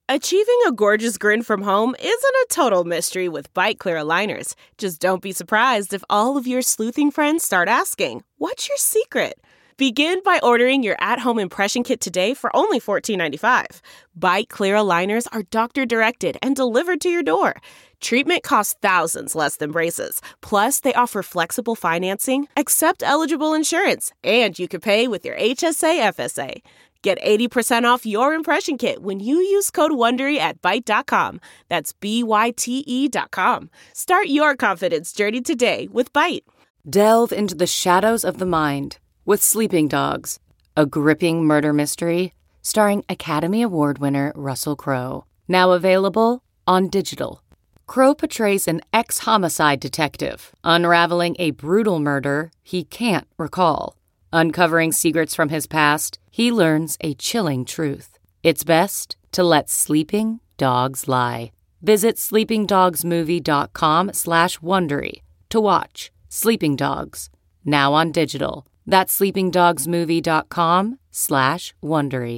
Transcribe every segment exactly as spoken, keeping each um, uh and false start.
Achieving a gorgeous grin from home isn't a total mystery with Byte Clear aligners. Just don't be surprised if all of your sleuthing friends start asking, "What's your secret?" Begin by ordering your at-home impression kit today for only fourteen ninety-five. Byte Clear aligners are doctor-directed and delivered to your door. Treatment costs thousands less than braces. Plus, they offer flexible financing, accept eligible insurance, and you can pay with your H S A F S A. Get eighty percent off your impression kit when you use code WONDERY at byte dot com. That's B Y T E dot com. Start your confidence journey today with Byte. Delve into the shadows of the mind with Sleeping Dogs, a gripping murder mystery starring Academy Award winner Russell Crowe. Now available on digital. Crowe portrays an ex-homicide detective unraveling a brutal murder he can't recall. Uncovering secrets from his past, he learns a chilling truth. It's best to let sleeping dogs lie. Visit sleepingdogsmovie.com slash Wondery to watch Sleeping Dogs, now on digital. That's sleepingdogsmovie.com slash Wondery.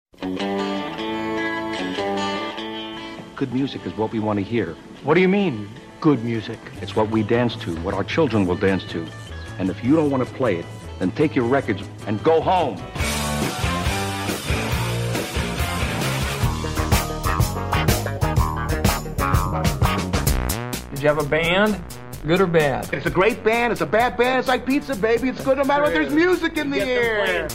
Good music is what we want to hear. What do you mean, good music? It's what we dance to, what our children will dance to. And if you don't want to play it, then take your records and go home. Did you have a band? Good or bad? It's a great band. It's a bad band. It's like pizza, baby. It's good no matter what. There's music in the air.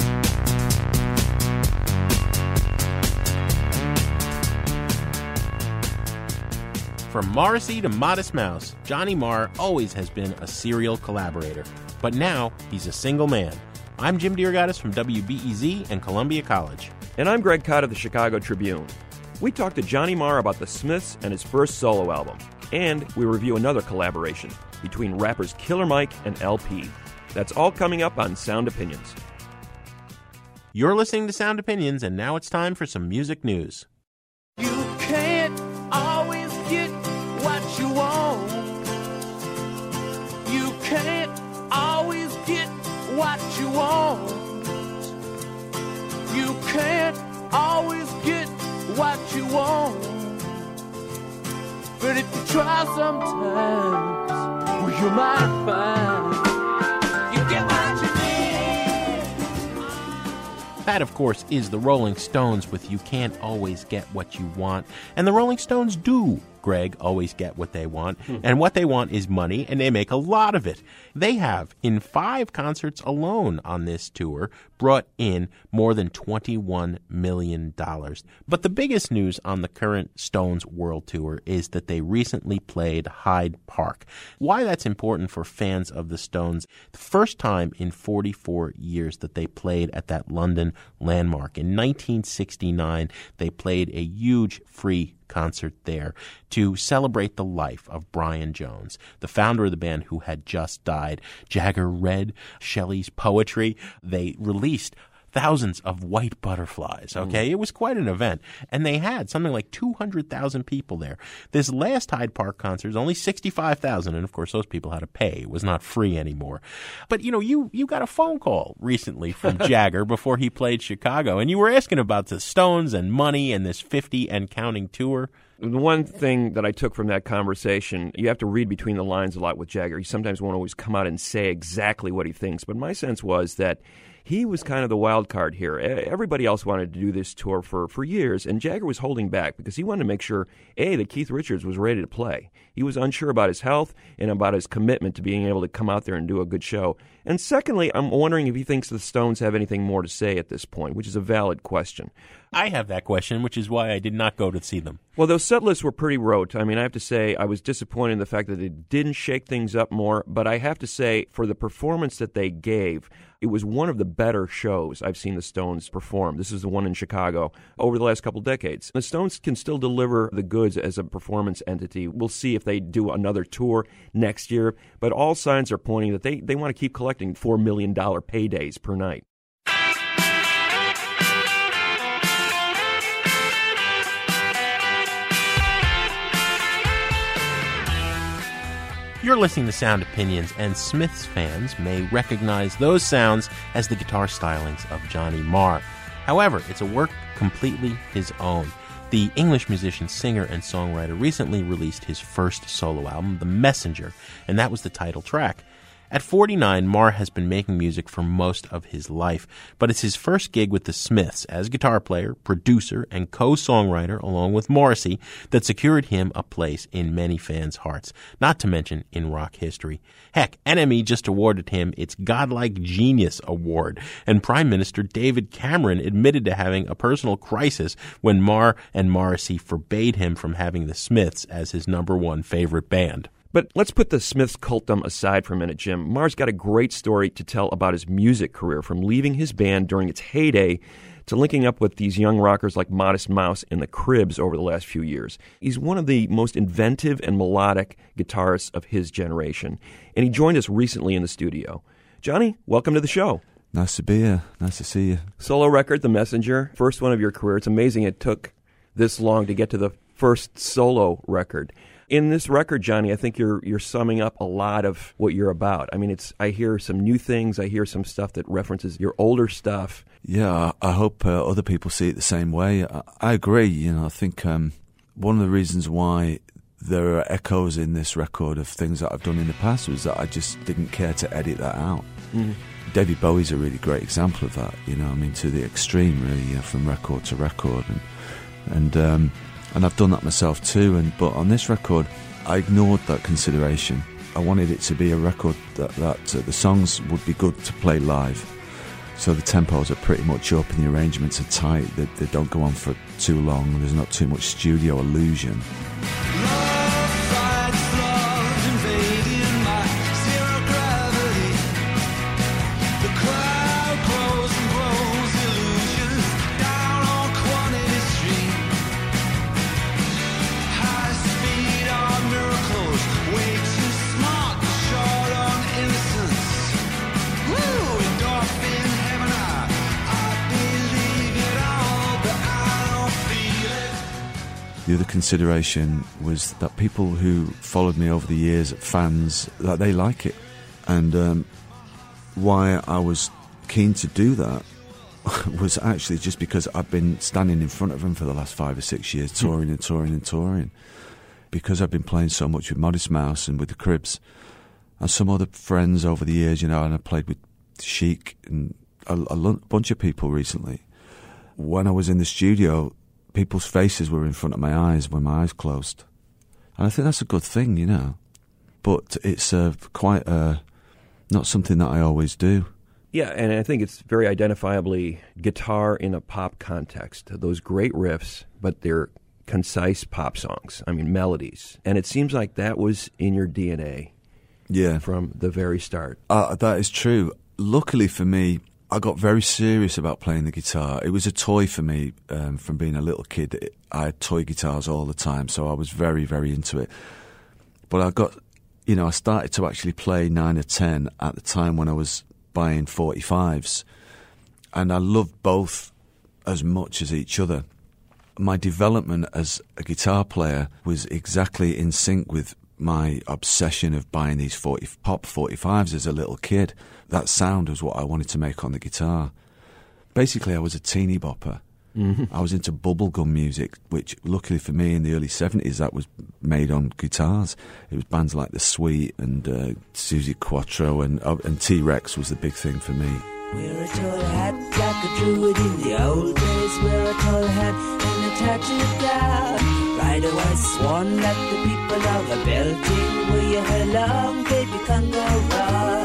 From Morrissey to Modest Mouse, Johnny Marr always has been a serial collaborator. But now, he's a single man. I'm Jim DeRogatis from W B E Z and Columbia College. And I'm Greg Cott of the Chicago Tribune. We talked to Johnny Marr about the Smiths and his first solo album. And we review another collaboration between rappers Killer Mike and L P. That's all coming up on Sound Opinions. You're listening to Sound Opinions, and now it's time for some music news. You can't always get what you want. You can't always get what you want. You can't always get what you want. But if you try sometimes, well, you might find you get what you need. That, of course, is the Rolling Stones with You Can't Always Get What You Want. And the Rolling Stones do, Greg, always get what they want. Hmm. And what they want is money, and they make a lot of it. They have, in five concerts alone on this tour, brought in more than twenty-one million dollars. But the biggest news on the current Stones World Tour is that they recently played Hyde Park. Why that's important for fans of the Stones, the first time in forty-four years that they played at that London landmark. In nineteen sixty-nine, they played a huge free concert there to celebrate the life of Brian Jones, the founder of the band who had just died. Jagger read Shelley's poetry. They released thousands of white butterflies, okay? Mm. It was quite an event. And they had something like two hundred thousand people there. This last Hyde Park concert was only sixty-five thousand, and of course those people had to pay. It was not free anymore. But, you know, you, you got a phone call recently from Jagger before he played Chicago, and you were asking about the Stones and money and this fifty and counting tour. The one thing that I took from that conversation, you have to read between the lines a lot with Jagger. He sometimes won't always come out and say exactly what he thinks, but my sense was that he was kind of the wild card here. Everybody else wanted to do this tour for, for years, and Jagger was holding back because he wanted to make sure, A, that Keith Richards was ready to play. He was unsure about his health and about his commitment to being able to come out there and do a good show. And secondly, I'm wondering if he thinks the Stones have anything more to say at this point, which is a valid question. I have that question, which is why I did not go to see them. Well, those set lists were pretty rote. I mean, I have to say I was disappointed in the fact that they didn't shake things up more, but I have to say for the performance that they gave, it was one of the better shows I've seen the Stones perform. This is the one in Chicago over the last couple decades. The Stones can still deliver the goods as a performance entity. We'll see if they do another tour next year, but all signs are pointing that they, they want to keep collecting four million dollars paydays per night. You're listening to Sound Opinions, and Smiths fans may recognize those sounds as the guitar stylings of Johnny Marr. However, it's a work completely his own. The English musician, singer, and songwriter recently released his first solo album, The Messenger, and that was the title track. At forty-nine, Marr has been making music for most of his life, but it's his first gig with the Smiths as guitar player, producer, and co-songwriter along with Morrissey that secured him a place in many fans' hearts, not to mention in rock history. Heck, N M E just awarded him its Godlike Genius Award, and Prime Minister David Cameron admitted to having a personal crisis when Marr and Morrissey forbade him from having the Smiths as his number one favorite band. But let's put the Smiths cultdom aside for a minute, Jim. Marr's got a great story to tell about his music career, from leaving his band during its heyday to linking up with these young rockers like Modest Mouse and the Cribs over the last few years. He's one of the most inventive and melodic guitarists of his generation, and he joined us recently in the studio. Johnny, welcome to the show. Nice to be here. Nice to see you. Solo record, The Messenger, first one of your career. It's amazing it took this long to get to the first solo record. In this record, Johnny, I think you're you're summing up a lot of what you're about. I mean, it's I hear some new things. I hear some stuff that references your older stuff. Yeah, I hope uh, other people see it the same way. I, I agree. You know, I think um, one of the reasons why there are echoes in this record of things that I've done in the past was that I just didn't care to edit that out. Mm. David Bowie's a really great example of that. You know, I mean, to the extreme, really, you know, from record to record, and and. Um, And I've done that myself too, and but on this record, I ignored that consideration. I wanted it to be a record that, that uh, the songs would be good to play live. So the tempos are pretty much up and the arrangements are tight. They, they don't go on for too long, and there's not too much studio illusion. The other consideration was that people who followed me over the years, fans, that they like it. And um, why I was keen to do that was actually just because I've been standing in front of them for the last five or six years, touring and touring and touring. Because I've been playing so much with Modest Mouse and with the Cribs and some other friends over the years, you know, and I played with Chic and a, a bunch of people recently. When I was in the studio, people's faces were in front of my eyes when my eyes closed. And I think that's a good thing, you know. But it's uh, quite uh, not something that I always do. Yeah, and I think it's very identifiably guitar in a pop context. Those great riffs, but they're concise pop songs. I mean, melodies. And it seems like that was in your D N A. Yeah. From the very start. Uh, that is true. Luckily for me, I got very serious about playing the guitar. It was a toy for me um, from being a little kid. I had toy guitars all the time, so I was very, very into it. But I got, you know, I started to actually play nine or ten at the time when I was buying forty-fives. And I loved both as much as each other. My development as a guitar player was exactly in sync with my obsession of buying these forty, pop forty-fives as a little kid. That sound was what I wanted to make on the guitar. Basically, I was a teeny bopper. Mm-hmm. I was into bubblegum music, which, luckily for me, in the early seventies, that was made on guitars. It was bands like The Sweet and uh, Suzi Quatro, and, uh, and T-Rex was the big thing for me. Wear a tall hat like a druid in the old days. Wear a tall hat and a tattered gown. Ride a white swan like the people of a belting. Wear your hair long, baby, kangaroo.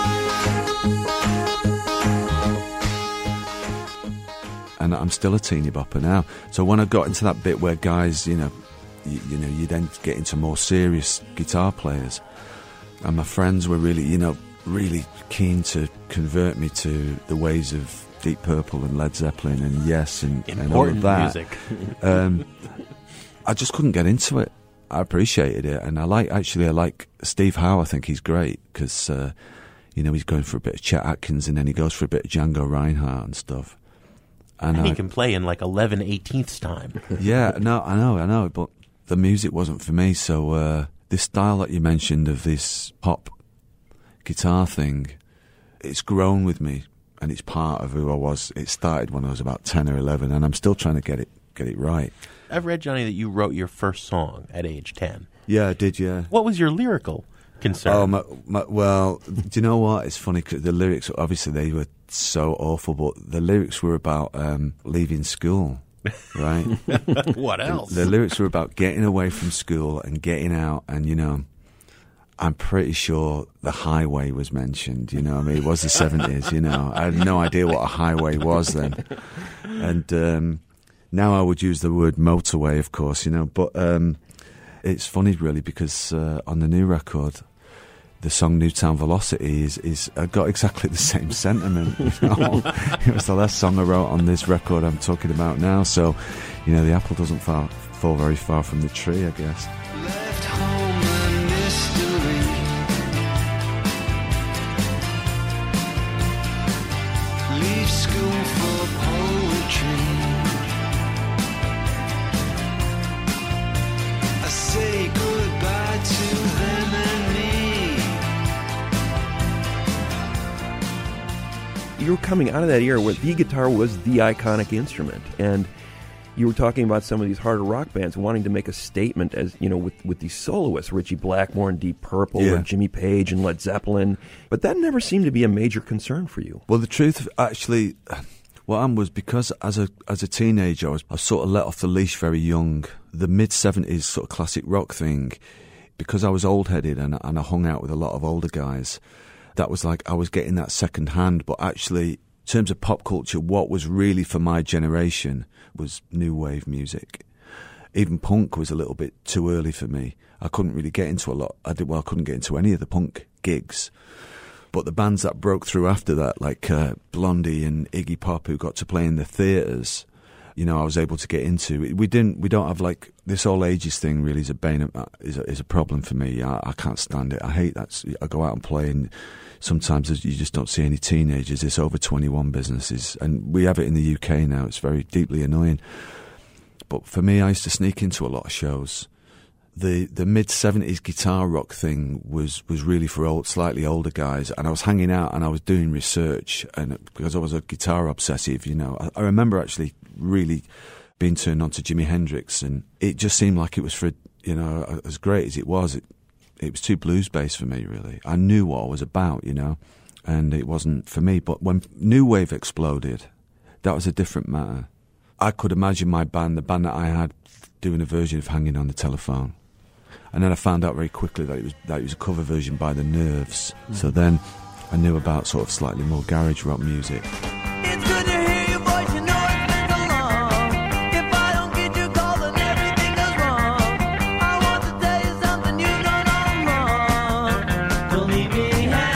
And I'm still a teeny bopper now. So when I got into that bit where guys, you know, you, you know, you then get into more serious guitar players, and my friends were really, you know, really keen to convert me to the ways of Deep Purple and Led Zeppelin and Yes and, and all of that. Music. um, I just couldn't get into it. I appreciated it, and I like actually I like Steve Howe. I think he's great because uh, you know, he's going for a bit of Chet Atkins and then he goes for a bit of Django Reinhardt and stuff. And, and he I, can play in like eleven eighteenths time. Yeah, no, I know, I know, but the music wasn't for me. So uh, this style that you mentioned of this pop guitar thing, it's grown with me, and it's part of who I was. It started when I was about ten or eleven, and I'm still trying to get it get it right. I've read, Johnny, that you wrote your first song at age ten. Yeah, I did, yeah. What was your lyrical concern? Oh, my, my, well, do you know what? It's funny, 'cause the lyrics, obviously, they were so awful, but the lyrics were about um, leaving school, right? What else? The, the lyrics were about getting away from school and getting out, and, you know, I'm pretty sure the highway was mentioned, you know. I mean, it was the seventies, you know. I had no idea what a highway was then. And um, now I would use the word motorway, of course, you know. But um, it's funny, really, because uh, on the new record, the song Newtown Velocity is, is uh, got exactly the same sentiment, you know. It was the last song I wrote on this record I'm talking about now. So, you know, the apple doesn't far, fall very far from the tree, I guess. Left home a mystery. Leave school for poetry. I say goodbye to them and me. You were coming out of that era where the guitar was the iconic instrument, and you were talking about some of these harder rock bands wanting to make a statement, as you know, with, with these soloists, Ritchie Blackmore and Deep Purple, Yeah. or Jimmy Page and Led Zeppelin, but that never seemed to be a major concern for you. Well, the truth, actually, what happened was because as a as a teenager, I was, I was sort of let off the leash very young. The mid-seventies sort of classic rock thing, because I was old-headed and, and I hung out with a lot of older guys, that was like I was getting that second hand. But actually, in terms of pop culture, what was really for my generation was new wave music. Even punk was a little bit too early for me. I couldn't really get into a lot. I did well. I couldn't get into any of the punk gigs. But the bands that broke through after that, like uh, Blondie and Iggy Pop, who got to play in the theatres, you know, I was able to get into. We didn't. We don't have like this all ages thing. Really, is a bane of, is a, is a problem for me. I, I can't stand it. I hate that. I go out and play, and sometimes you just don't see any teenagers. This over twenty-one business is, and we have it in the U K now. It's very deeply annoying. But for me, I used to sneak into a lot of shows. The the mid seventies guitar rock thing was, was really for old, slightly older guys, and I was hanging out and I was doing research, and because I was a guitar obsessive, you know, I, I remember actually really being turned on to Jimi Hendrix, and it just seemed like it was for, you know, as great as it was, it it was too blues based for me, really. I knew what I was about, you know, and it wasn't for me. But when New Wave exploded, that was a different matter. I could imagine my band, the band that I had, doing a version of Hanging on the Telephone. And then I found out very quickly that it was that it was a cover version by The Nerves. Mm. So then I knew about sort of slightly more garage rock music. It's good to hear your voice, you know it's been so long. If I don't get your call, then everything goes wrong. I want to tell you something you don't know wrong. Don't leave me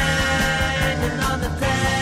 hanging on the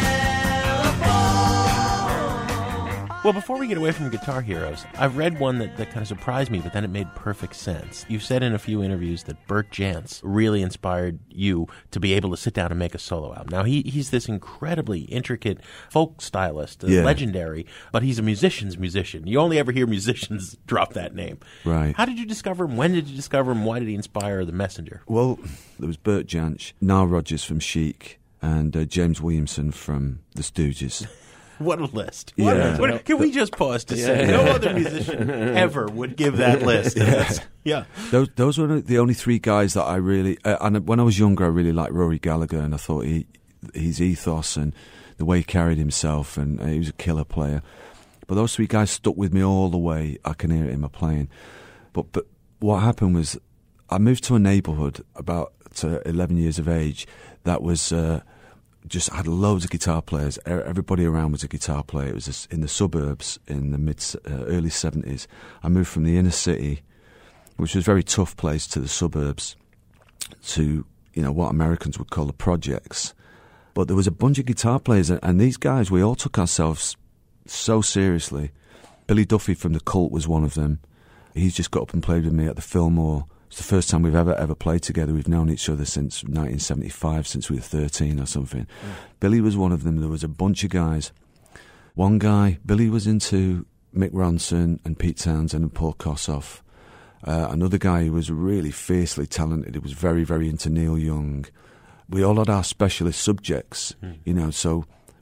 telephone. Well, before we get away from Guitar Heroes, I've read one that, that kind of surprised me, but then it made perfect sense. You've said in a few interviews that Bert Jansch really inspired you to be able to sit down and make a solo album. Now, he he's this incredibly intricate folk stylist, uh, Yeah. legendary, but he's a musician's musician. You only ever hear musicians drop that name. Right. How did you discover him? When did you discover him? Why did he inspire The Messenger? Well, there was Bert Jansch, Nile Rodgers from Chic, and uh, James Williamson from The Stooges. What a list. Yeah. What a- what- can we just pause to say no other musician ever would give that list? Yeah. yeah. Those those were the only three guys that I really. Uh, and when I was younger, I really liked Rory Gallagher, and I thought he his ethos and the way he carried himself, and uh, he was a killer player. But those three guys stuck with me all the way. I can hear it in my playing. But but what happened was, I moved to a neighbourhood about uh, eleven years of age that was. Uh, just had loads of guitar players. Everybody around was a guitar player. It was just in the suburbs in the mid uh, early seventies. I moved from the inner city, which was a very tough place, to the suburbs, to, you know, what Americans would call the projects. But there was a bunch of guitar players, and these guys, we all took ourselves so seriously. Billy Duffy from The Cult was one of them. He's just got up and played with me at the Fillmore. It's the first time we've ever, ever played together. We've known each other since nineteen seventy-five, since we were thirteen or something. Mm. Billy was one of them. There was a bunch of guys. One guy, Billy was into Mick Ronson and Pete Townsend and Paul Kossoff. Uh, another guy who was really fiercely talented, he was very, very into Neil Young. We all had our specialist subjects, mm. you know, so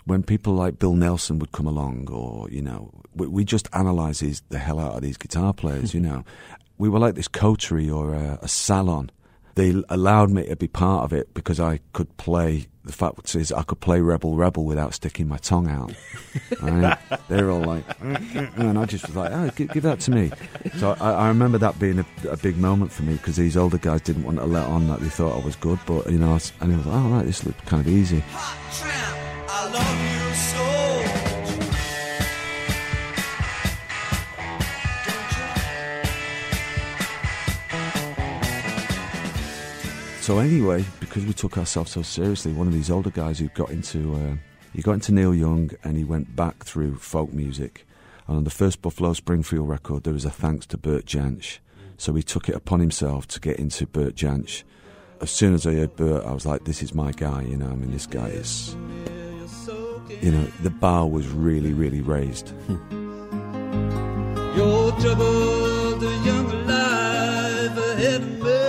when people like Bill Nelson would come along, or, you know, we, we just analyse these, the hell out of these guitar players, you know. We were like this coterie or a, a salon. They allowed me to be part of it because I could play, the fact is I could play Rebel Rebel without sticking my tongue out. Right? They were all like, and I just was like, oh, give, give that to me. So I, I remember that being a, a big moment for me, because these older guys didn't want to let on that they thought I was good, but, you know, I was, and I was like, oh, right, this looked kind of easy. I love you so. So anyway, because we took ourselves so seriously, one of these older guys who got into uh, he got into Neil Young, and he went back through folk music. And on the first Buffalo Springfield record, there was a thanks to Bert Jansch. So he took it upon himself to get into Bert Jansch. As soon as I heard Bert, I was like, this is my guy, you know. I mean, this guy is, you know, the bar was really, really raised. Your troubled young life ahead of me.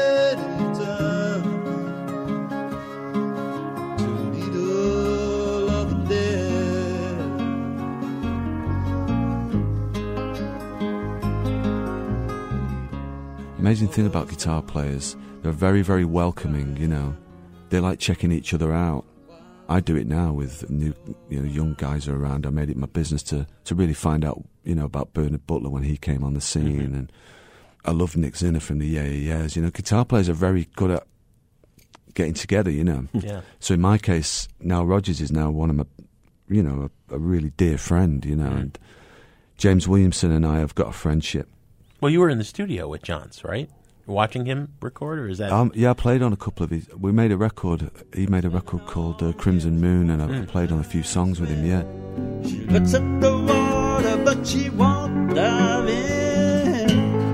Amazing thing about guitar players, they're very, very welcoming, you know. They like checking each other out. I do it now with new, you know, young guys are around. I made it my business to, to really find out, you know, about Bernard Butler when he came on the scene. Mm-hmm. And I love Nick Zinner from the Yeah Yeah Yeahs. You know, guitar players are very good at getting together, you know. Yeah. So in my case, Nile Rodgers is now one of my, you know, a, a really dear friend, you know. Mm-hmm. And James Williamson and I have got a friendship. Well, you were in the studio with Johns, right? Watching him record, or is that? Um, yeah, I played on a couple of his. We made a record. He made a record called uh, Crimson Moon, and I mm. played on a few songs with him. Yeah. She looks at the water, but she won't dive in.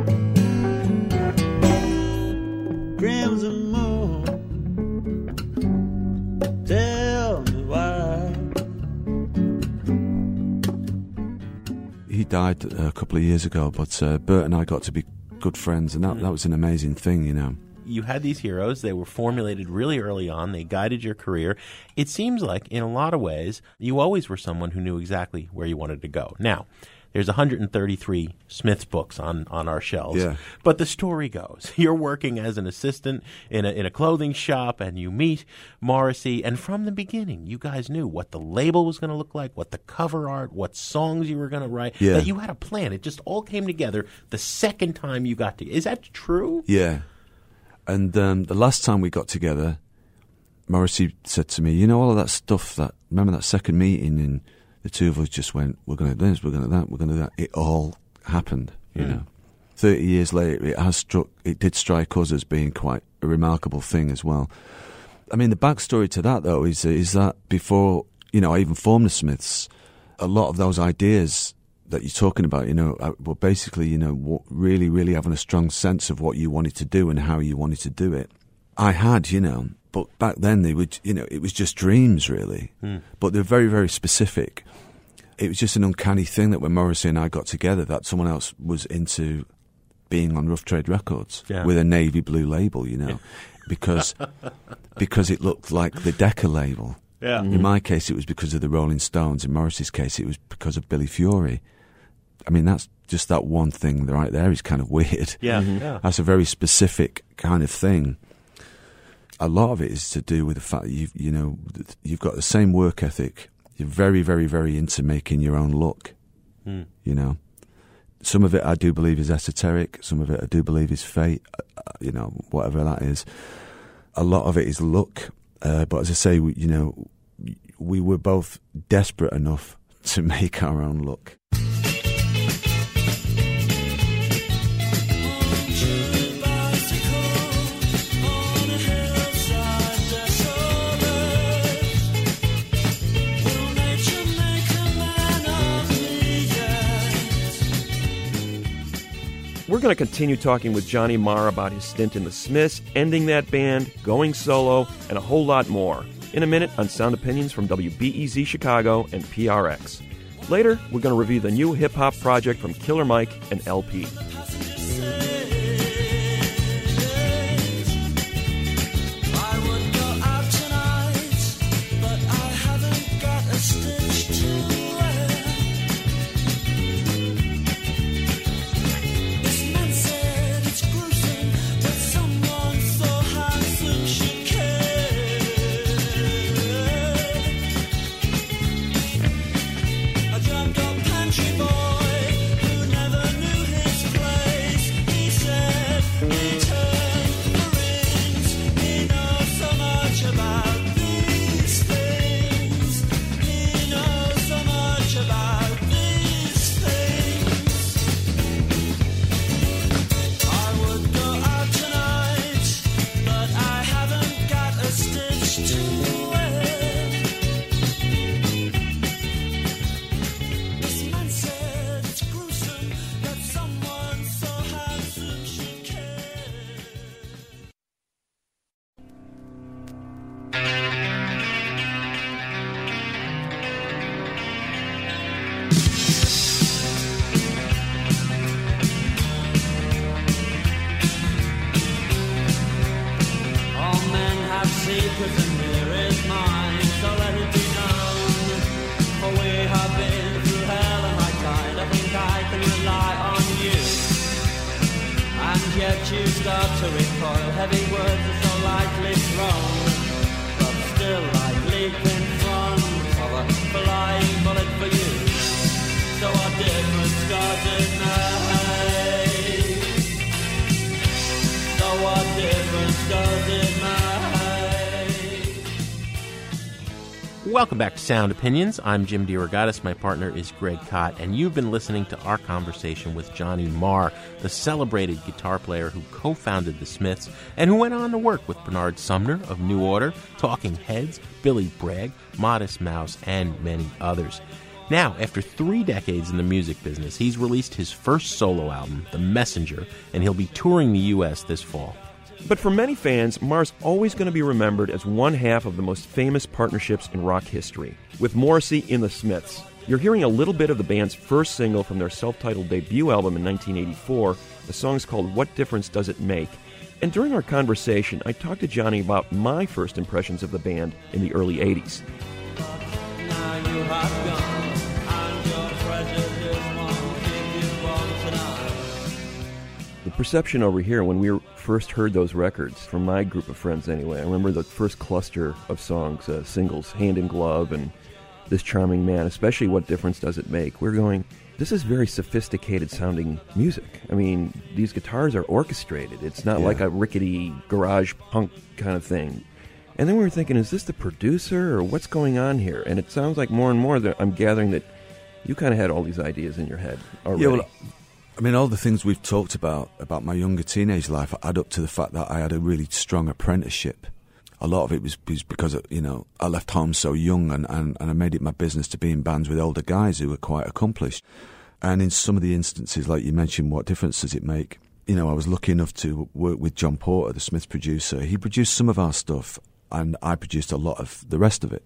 Crimson Moon, tell me why. He died a couple of years ago, but uh, Bert and I got to be good friends, and that, that was an amazing thing, you know. You had these heroes. They were formulated really early on. They guided your career. It seems like, in a lot of ways, you always were someone who knew exactly where you wanted to go. Now, there's one hundred thirty-three Smiths books on, on our shelves. Yeah. But the story goes, you're working as an assistant in a, in a clothing shop, and you meet Morrissey. And from the beginning, you guys knew what the label was going to look like, what the cover art, what songs you were going to write. Yeah. That you had a plan. It just all came together the second time you got to. Is that true? Yeah. And um, the last time we got together, Morrissey said to me, you know, all of that stuff, that remember that second meeting, and the two of us just went, we're going to do this, we're going to do that, we're going to do that. It all happened, you mm. know. Thirty years later, it has struck, it did strike us as being quite a remarkable thing as well. I mean, the backstory to that, though, is, is that before, you know, I even formed the Smiths, a lot of those ideas that you're talking about, you know, were basically, you know, really, really having a strong sense of what you wanted to do and how you wanted to do it. I had, you know, but back then they would, you know, it was just dreams, really. Mm. But they're very, very specific. It was just an uncanny thing that when Morrissey and I got together, that someone else was into being on Rough Trade Records yeah. with a navy blue label, you know, because because it looked like the Decca label. Yeah. In my case, it was because of the Rolling Stones. In Morrissey's case, it was because of Billy Fury. I mean, that's just that one thing right there is kind of weird. Yeah. Mm-hmm. yeah. That's a very specific kind of thing. A lot of it is to do with the fact that you've, you know, you've got the same work ethic. You're very, very, very into making your own look, mm. you know. Some of it I do believe is esoteric. Some of it I do believe is fate, uh, you know, whatever that is. A lot of it is look. Uh, but as I say, we, you know, we were both desperate enough to make our own look. We're going to continue talking with Johnny Marr about his stint in the Smiths, ending that band, going solo, and a whole lot more in a minute on Sound Opinions from W B E Z Chicago and P R X. Later, we're going to review the new hip-hop project from Killer Mike and L P. I would go out tonight, but I haven't got secret and here is mine, so let it be known. For we have been through hell and high tide. I think I can rely on you. And yet you start to recoil. Heavy words are so lightly thrown, but still I leap in front of a flying bullet for you. So what difference does it make? So what difference does it make? Welcome back to Sound Opinions. I'm Jim DeRogatis. My partner is Greg Kot, and you've been listening to our conversation with Johnny Marr, the celebrated guitar player who co-founded the Smiths and who went on to work with Bernard Sumner of New Order, Talking Heads, Billy Bragg, Modest Mouse, and many others. Now, after three decades in the music business, he's released his first solo album, The Messenger, and he'll be touring the U S this fall. But for many fans, Marr's always going to be remembered as one half of the most famous partnerships in rock history, with Morrissey in the Smiths. You're hearing a little bit of the band's first single from their self-titled debut album in nineteen eighty-four. The song's called What Difference Does It Make? And during our conversation, I talked to Johnny about my first impressions of the band in the early eighties. Now you have gone, and your prejudice won't keep you on tonight. The perception over here, when we were first heard those records, from my group of friends anyway, I remember the first cluster of songs, uh, singles, Hand in Glove and This Charming Man, especially What Difference Does It Make? We're going, this is very sophisticated sounding music. I mean, these guitars are orchestrated. It's not Yeah. like a rickety garage punk kind of thing. And then we were thinking, is this the producer or what's going on here? And it sounds like more and more that I'm gathering that you kind of had all these ideas in your head already. Yeah, well, I mean, all the things we've talked about, about my younger teenage life, add up to the fact that I had a really strong apprenticeship. A lot of it was, was because, you know, I left home so young and, and, and I made it my business to be in bands with older guys who were quite accomplished. And in some of the instances, like you mentioned, what difference does it make? You know, I was lucky enough to work with John Porter, the Smiths producer. He produced some of our stuff and I produced a lot of the rest of it.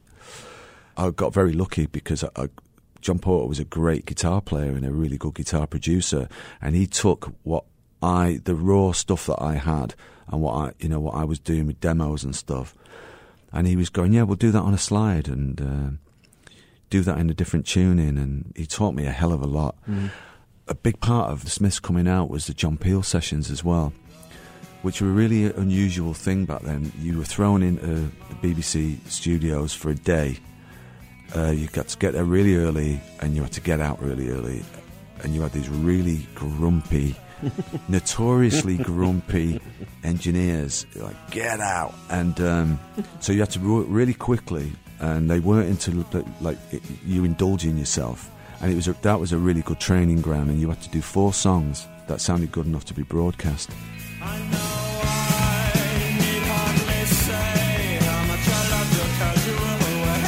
I got very lucky because I, I John Porter was a great guitar player and a really good guitar producer, and he took what I, the raw stuff that I had, and what I, you know, what I was doing with demos and stuff, and he was going, yeah, we'll do that on a slide and uh, do that in a different tuning, and he taught me a hell of a lot. Mm. A big part of the Smiths coming out was the John Peel sessions as well, which were a really unusual thing back then. You were thrown into the B B C studios for a day. Uh, you got to get there really early, and you had to get out really early, and you had these really grumpy, notoriously grumpy engineers, like, get out, and um, so you had to work really quickly, and they weren't into, like, you indulging yourself, and it was a, that was a really good training ground, and you had to do four songs that sounded good enough to be broadcast. I know I need hardly say how much I love your casual way.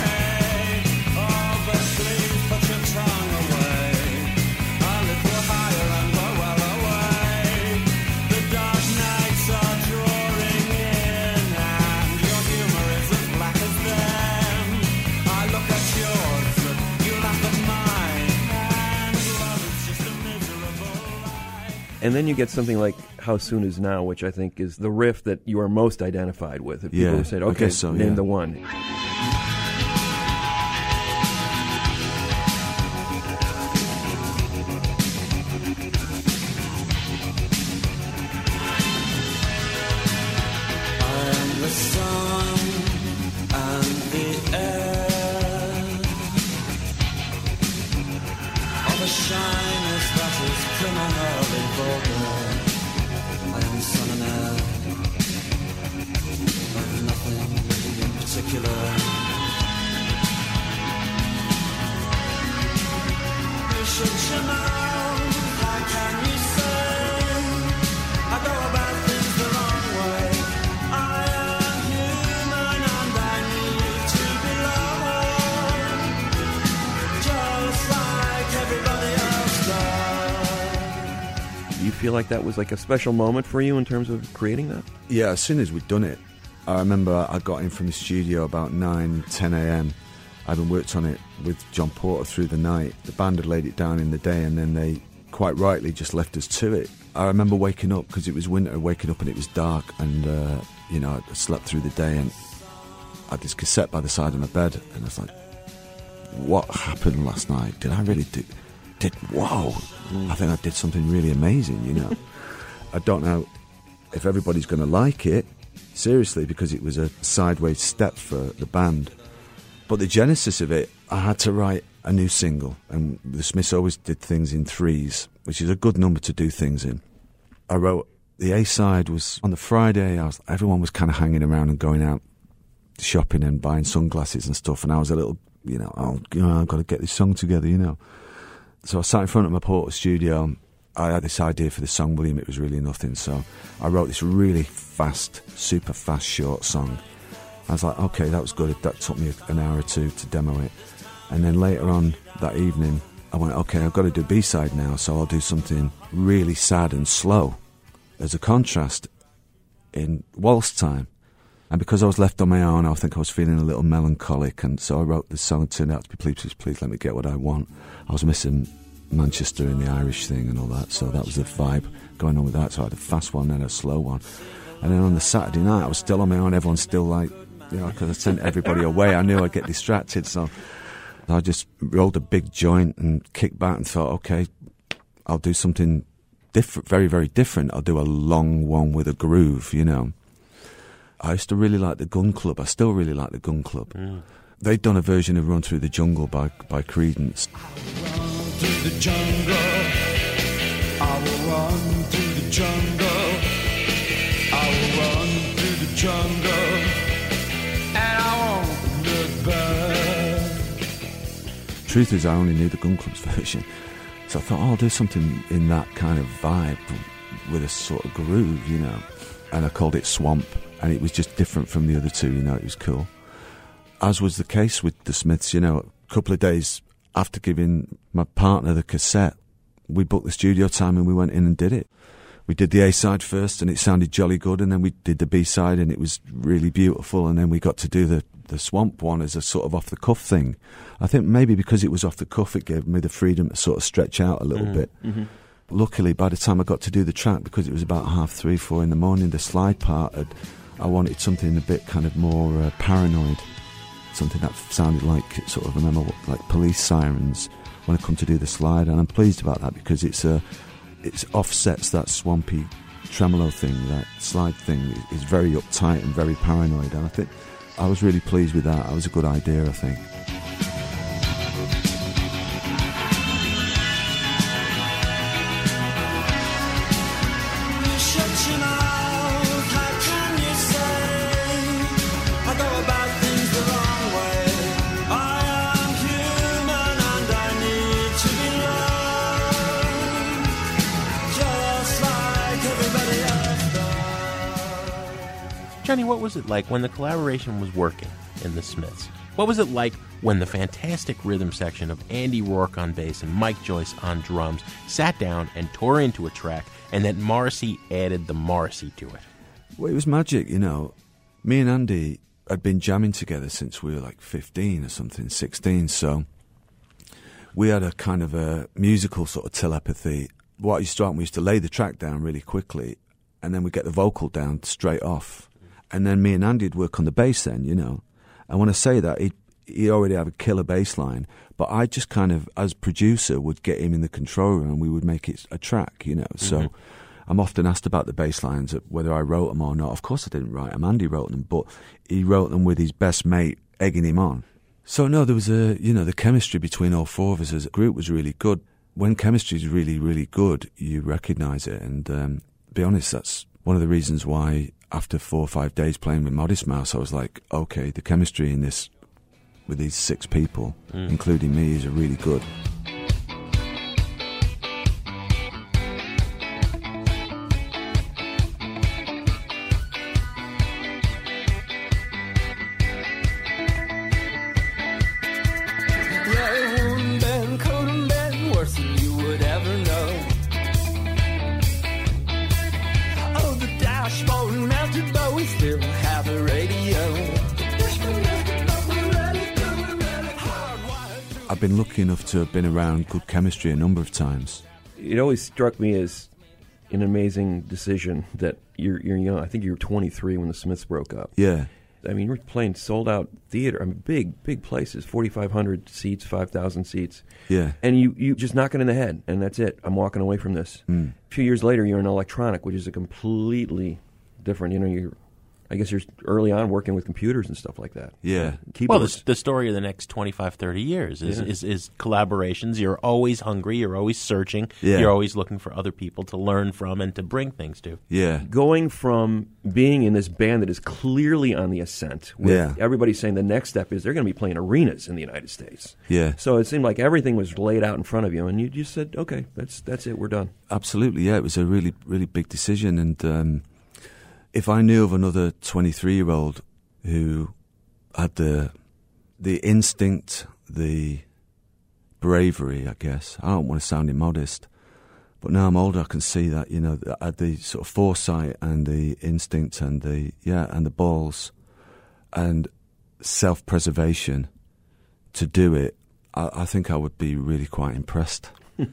Oh, but please put your tongue away. A little higher and go well away. The dark nights are drawing in, and your humor is as black as them. I look at yours, you laugh at mine, and love is just a miserable lie. And then you get something like How Soon Is Now, which I think is the riff that you are most identified with. If people Yeah, said, I okay, guess so, name yeah. the one. I am the sun and the air of a shyness that is criminally vulgar. I am the sun and air of nothing in particular. You should you know, how can you say I go about things the wrong way? I am human and I need to belong, just like everybody else does. Do you feel like that was like a special moment for you in terms of creating that? Yeah, as soon as we'd done it, I remember I got in from the studio about nine, ten a.m. I'd been worked on it with John Porter through the night. The band had laid it down in the day, and then they quite rightly just left us to it. I remember waking up, because it was winter, waking up and it was dark, and uh, you know, I slept through the day, and I had this cassette by the side of my bed, and I was like, what happened last night? Did I really do... Did, whoa, I think I did something really amazing, you know. I don't know if everybody's going to like it, seriously, because it was a sideways step for the band. But the genesis of it, I had to write a new single, and the Smiths always did things in threes, which is a good number to do things in. I wrote, the A-side was on the Friday, I was, everyone was kind of hanging around and going out shopping and buying sunglasses and stuff, and I was a little, you know, oh, you know, I've got to get this song together, you know. So I sat in front of my Porter studio. I had this idea for the song, William, it was really nothing. So I wrote this really fast, super fast, short song. I was like, okay, that was good. That took me an hour or two to demo it. And then later on that evening, I went, okay, I've got to do B-side now, so I'll do something really sad and slow as a contrast in waltz time. And because I was left on my own, I think I was feeling a little melancholic, and so I wrote this song. It turned out to be Please, Please, Please Let Me Get What I Want. I was missing Manchester and the Irish thing and all that, so that was the vibe going on with that. So I had a fast one and a slow one. And then on the Saturday night, I was still on my own. Everyone's still like, you know, because I sent everybody away. I knew I'd get distracted, so I just rolled a big joint and kicked back and thought, okay, I'll do something different, very, very different. I'll do a long one with a groove, you know. I used to really like the Gun Club. I still really like the Gun Club. Mm. They'd done a version of Run Through the Jungle by by Creedence. Run through the jungle. I will run through the jungle. I will run through the jungle. And I won't look back. Truth is, I only knew the Gun Club's version. So I thought, oh, I'll do something in that kind of vibe with a sort of groove, you know. And I called it Swamp. And it was just different from the other two, you know, it was cool. As was the case with the Smiths, you know, a couple of days after giving my partner the cassette, we booked the studio time and we went in and did it. We did the A-side first and it sounded jolly good, and then we did the B-side and it was really beautiful, and then we got to do the, the Swamp one as a sort of off-the-cuff thing. I think maybe because it was off-the-cuff, it gave me the freedom to sort of stretch out a little mm-hmm. bit. Mm-hmm. Luckily, by the time I got to do the track, because it was about half three, four in the morning, the slide part had... I wanted something a bit kind of more uh, paranoid, something that sounded like sort of, remember, like police sirens when I come to do the slide, and I'm pleased about that because it's a, it offsets that swampy tremolo thing. That slide thing is very uptight and very paranoid, and I think I was really pleased with that. That was a good idea, I think. Johnny, what was it like when the collaboration was working in the Smiths? What was it like when the fantastic rhythm section of Andy Rourke on bass and Mike Joyce on drums sat down and tore into a track, and that Morrissey added the Morrissey to it? Well, it was magic, you know. Me and Andy had been jamming together since we were like fifteen or something, sixteen, so we had a kind of a musical sort of telepathy. What used to happen, we used to lay the track down really quickly, and then we'd get the vocal down straight off. And then me and Andy'd work on the bass then, you know. And when I say that, he'd, he already had a killer bass line, but I just kind of, as producer, would get him in the control room and we would make it a track, you know. Mm-hmm. So I'm often asked about the bass lines, whether I wrote them or not. Of course I didn't write them, Andy wrote them, but he wrote them with his best mate egging him on. So no, there was a, you know, the chemistry between all four of us as a group was really good. When chemistry is really, really good, you recognise it. And um, to be honest, that's one of the reasons why after four or five days playing with Modest Mouse, I was like, okay, the chemistry in this, with these six people, mm. including me, is really good. I've been lucky enough to have been around good chemistry a number of times. It always struck me as an amazing decision that you're, you're young. I think you were twenty-three when the Smiths broke up. Yeah. I mean, we're playing sold-out theater. I mean, big, big places, forty-five hundred seats, five thousand seats. Yeah. And you, you just knock it in the head, and that's it. I'm walking away from this. Mm. A few years later, you're in electronic, which is a completely different, you know, you're, I guess you're early on working with computers and stuff like that. Yeah. Well, the, the story of the next twenty-five, thirty years is, Yeah. is, is collaborations. You're always hungry. You're always searching. Yeah. You're always looking for other people to learn from and to bring things to. Yeah. Going from being in this band that is clearly on the ascent, with Yeah. everybody saying the next step is they're going to be playing arenas in the United States. Yeah. So it seemed like everything was laid out in front of you, and you just said, okay, that's that's it, we're done. Absolutely, yeah. It was a really, really big decision. And um, if I knew of another twenty-three-year-old who had the the instinct, the bravery, I guess, I don't want to sound immodest, but now I'm older, I can see that, you know, I had the sort of foresight and the instinct and the, yeah, and the balls and self-preservation to do it. I, I think I would be really quite impressed.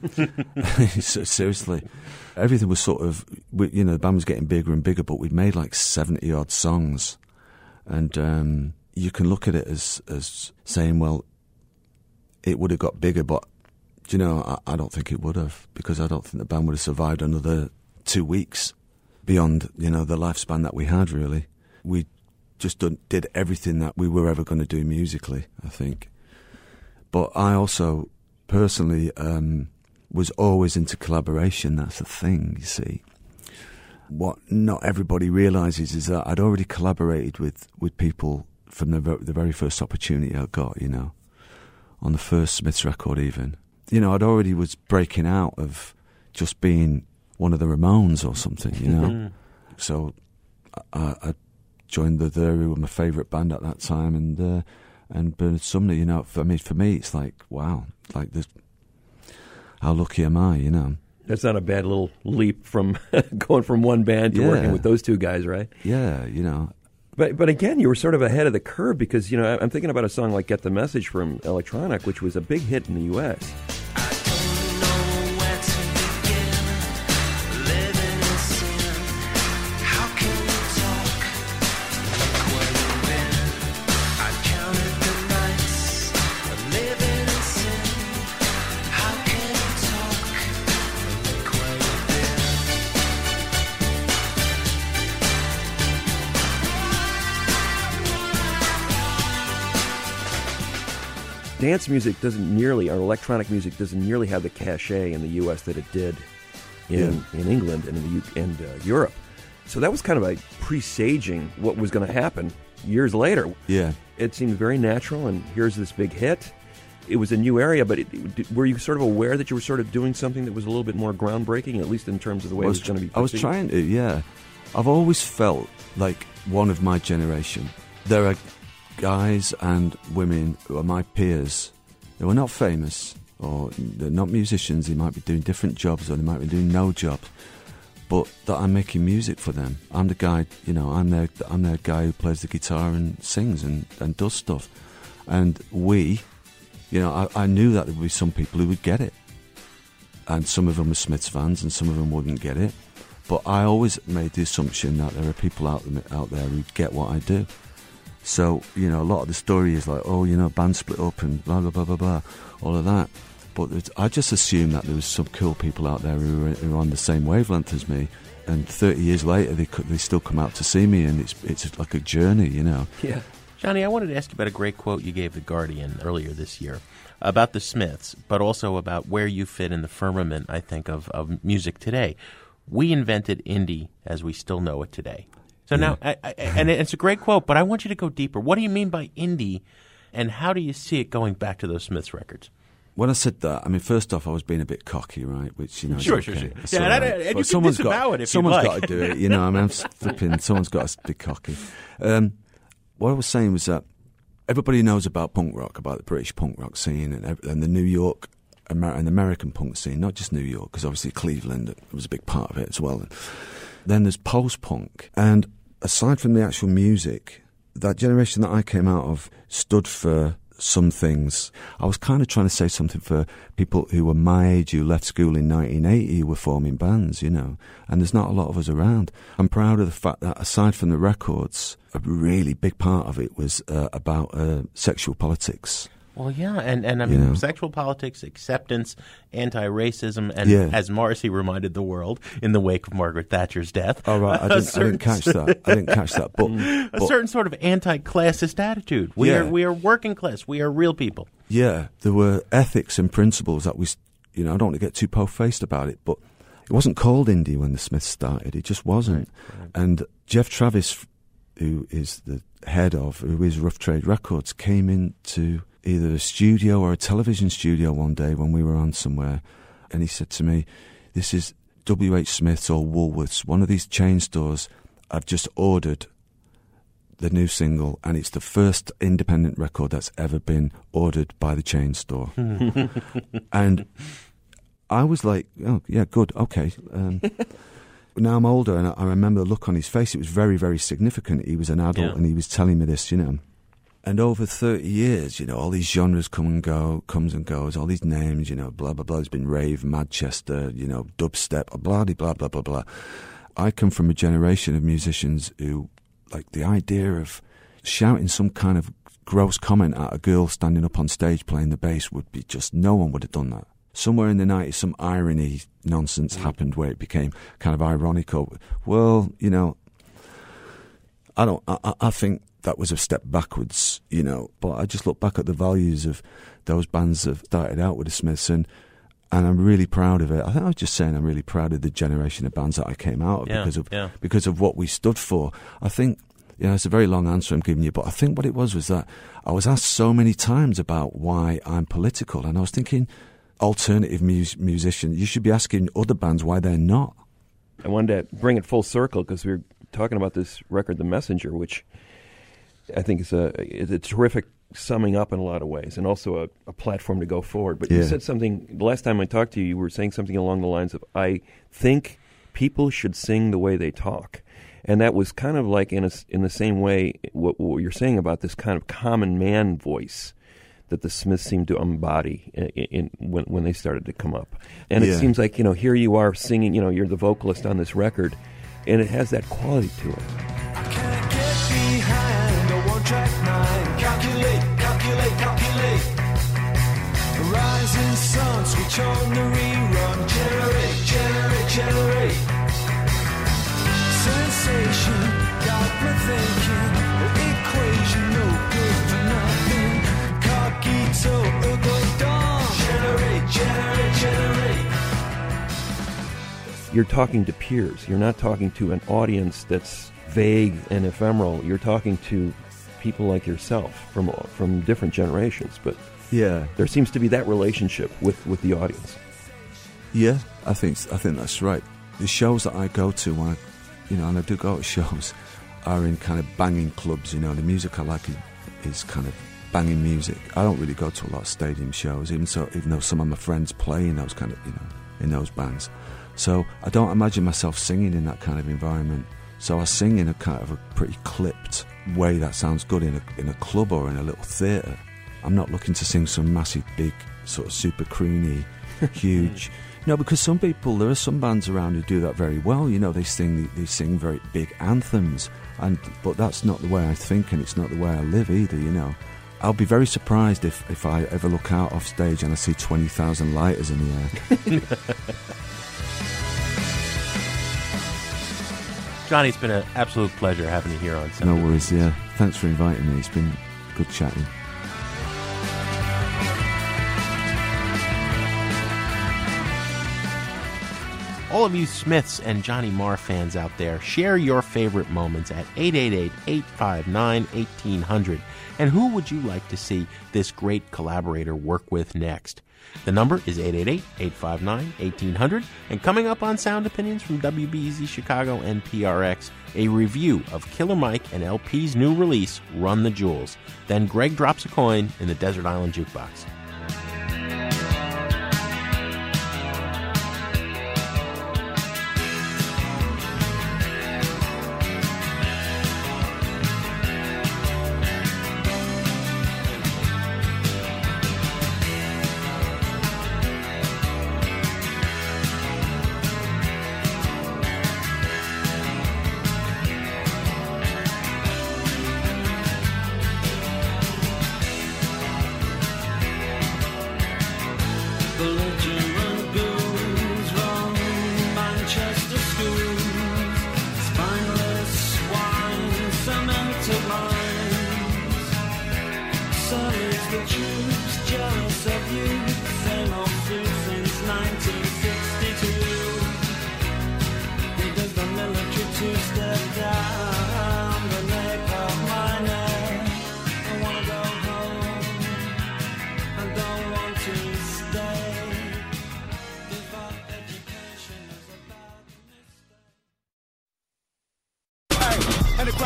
So, seriously, everything was sort of, we, you know, the band was getting bigger and bigger, but we'd made like seventy odd songs, and um, you can look at it as as saying, well, it would have got bigger, but do you know, I, I don't think it would have, because I don't think the band would have survived another two weeks beyond, you know, the lifespan that we had. Really, we just done, did everything that we were ever going to do musically, I think. But I also personally um, was always into collaboration. That's the thing, you see. What not everybody realises is that I'd already collaborated with, with people from the the very first opportunity I got, you know, on the first Smiths record even. You know, I'd already was breaking out of just being one of the Ramones or something, you know. So I, I joined the The, who were my favourite band at that time, and uh, and Bernard Sumner, you know, for me, for me it's like, wow, like this, how lucky am I, you know. That's not a bad little leap from going from one band to Yeah. working with those two guys, right? Yeah, you know. But but again, you were sort of ahead of the curve, because, you know, I'm thinking about a song like Get the Message from Electronic, which was a big hit in the U S Dance music doesn't nearly, or electronic music doesn't nearly have the cachet in the U S that it did in Yeah. in England and in the U- and uh, Europe. So that was kind of a presaging what was going to happen years later. Yeah. It seemed very natural, and here's this big hit. It was a new area, but it, it, were you sort of aware that you were sort of doing something that was a little bit more groundbreaking, at least in terms of the way I it was, was going to be I was perceived? trying to, yeah. I've always felt like one of my generation. There are guys and women who are my peers who are not famous, or they're not musicians. They might be doing different jobs, or they might be doing no jobs, but that I'm making music for them. I'm the guy, you know, I'm their, I'm their guy who plays the guitar and sings and, and does stuff. And we, you know, I, I knew that there would be some people who would get it. And some of them were Smiths fans, and some of them wouldn't get it. But I always made the assumption that there are people out, out there who get what I do. So, you know, a lot of the story is like, oh, you know, band split up and blah, blah, blah, blah, blah, all of that. But it's, I just assumed that there was some cool people out there who were, who were on the same wavelength as me. And thirty years later, they could, they still come out to see me, and it's it's like a journey, you know. Yeah. Johnny, I wanted to ask you about a great quote you gave The Guardian earlier this year about the Smiths, but also about where you fit in the firmament, I think, of, of music today. We invented indie as we still know it today. So Yeah. now, I, I, and it's a great quote, but I want you to go deeper. What do you mean by indie, and how do you see it going back to those Smiths records? When I said that, I mean, first off, I was being a bit cocky, right? Which, you know, Sure, is sure, okay. sure. It's Yeah, all and I- right. and But you can someone's disavow got, it if you'd someone's like. got to do it, you know. I mean, I'm flipping. Someone's got to be cocky. Um, what I was saying was that everybody knows about punk rock, about the British punk rock scene, and, ev- and the New York Amer- and American punk scene, not just New York, because obviously Cleveland was a big part of it as well. And then there's post-punk, and aside from the actual music, that generation that I came out of stood for some things. I was kind of trying to say something for people who were my age, who left school in nineteen eighty, who were forming bands, you know, and there's not a lot of us around. I'm proud of the fact that aside from the records, a really big part of it was uh, about uh, sexual politics. Well, yeah, and, and I mean, You know. sexual politics, acceptance, anti-racism, and Yeah. as Morrissey reminded the world in the wake of Margaret Thatcher's death. Oh, right, I a didn't, I certain- didn't catch that. I didn't catch that. But, a but certain sort of anti-classist attitude. We Yeah. are we are working class. We are real people. yeah, there were ethics and principles that we, you know, I don't want to get too po-faced about it, but it wasn't called indie when the Smiths started. It just wasn't. Right, right. And Jeff Travis, who is the head of, who is Rough Trade Records, came into either a studio or a television studio one day when we were on somewhere, and he said to me, this is W H Smith's or Woolworths, one of these chain stores. I've just ordered the new single, and it's the first independent record that's ever been ordered by the chain store. And I was like, oh, yeah, good, okay. Um, now I'm older, and I remember the look on his face. It was very, very significant. He was an adult, Yeah. and he was telling me this, you know. And over thirty years, you know, all these genres come and go, comes and goes, all these names, you know, blah, blah, blah. There's been rave, Manchester, you know, dubstep, blah, blah, blah, blah, blah, blah. I come from a generation of musicians who, like, the idea of shouting some kind of gross comment at a girl standing up on stage playing the bass would be just, no one would have done that. Somewhere in the nineties, some irony nonsense happened where it became kind of ironic. Or, well, you know, I don't, I, I- I think that was a step backwards, you know, but I just look back at the values of those bands that started out with the Smiths, and, and I'm really proud of it. I think I was just saying I'm really proud of the generation of bands that I came out of Yeah, because of yeah. because of what we stood for. I think, you know, it's a very long answer I'm giving you, but I think what it was was that I was asked so many times about why I'm political, and I was thinking, alternative mus- musician, you should be asking other bands why they're not. I wanted to bring it full circle because we were talking about this record, The Messenger, which I think is a, is a terrific summing up in a lot of ways, and also a, a platform to go forward. But you Yeah. said something, the last time I talked to you, you were saying something along the lines of, I think people should sing the way they talk. And that was kind of like in a, in the same way what, what you're saying about this kind of common man voice that the Smiths seemed to embody in, in, when, when they started to come up. And it Yeah. seems like, you know, here you are singing, you know, you're the vocalist on this record, and it has that quality to it. Can't get behind a one-track mind. Calculate, calculate, calculate. The rising sun, switch on the rerun. Generate, generate, generate. Sensation, got me thinking. The equation, no good for nothing. Coquito, ugly dawn. Generate, generate, generate. You're talking to peers. You're not talking to an audience that's vague and ephemeral. You're talking to people like yourself from from different generations. But Yeah. there seems to be that relationship with, with the audience. Yeah, I think I think that's right. The shows that I go to, when I, you know, and I do go to shows, are in kind of banging clubs. You know, the music I like is, is kind of banging music. I don't really go to a lot of stadium shows, even so, even though some of my friends play in those kind of, you know, in those bands. So I don't imagine myself singing in that kind of environment. So I sing in a kind of a pretty clipped way that sounds good in a in a club or in a little theatre. I'm not looking to sing some massive, big, sort of super croony, huge. No, because some people, there are some bands around who do that very well. You know, they sing they sing very big anthems, and but that's not the way I think, and it's not the way I live either. You know, I'll be very surprised if if I ever look out off stage and I see twenty thousand lighters in the air. Johnny, it's been an absolute pleasure having you here on Sunday. No worries. Yeah, thanks for inviting me. It's been good chatting. All of you Smiths and Johnny Marr fans out there, share your favorite moments at eight eight eight, eight five nine, one eight zero zero. And who would you like to see this great collaborator work with next? The number is eight eight eight, eight five nine, one eight zero zero. And coming up on Sound Opinions from W B E Z Chicago and P R X, a review of Killer Mike and L P's new release, Run the Jewels. Then Greg drops a coin in the Desert Island Jukebox.